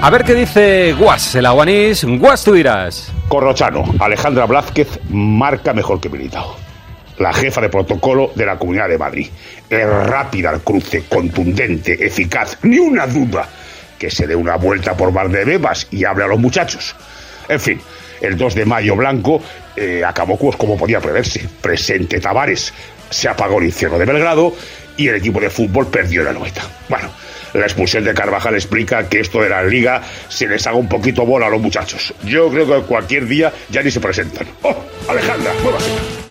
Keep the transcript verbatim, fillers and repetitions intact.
A ver qué dice Guas, el aguanís. Guas, tú dirás. Corrochano, Alejandra Blázquez marca mejor que Militao. La jefa de protocolo de la Comunidad de Madrid. Es rápida al cruce, contundente, eficaz, ni una duda. Que se dé una vuelta por Valdebebas y hable a los muchachos. En fin, el dos de mayo blanco eh, acabó pues, como podía preverse. Presente Tavares, se apagó el infierno de Belgrado y el equipo de fútbol perdió la Anoeta. Bueno, la expulsión de Carvajal explica que esto de la Liga se les haga un poquito bola a los muchachos. Yo creo que cualquier día ya ni se presentan. ¡Oh, Alejandra, muévase!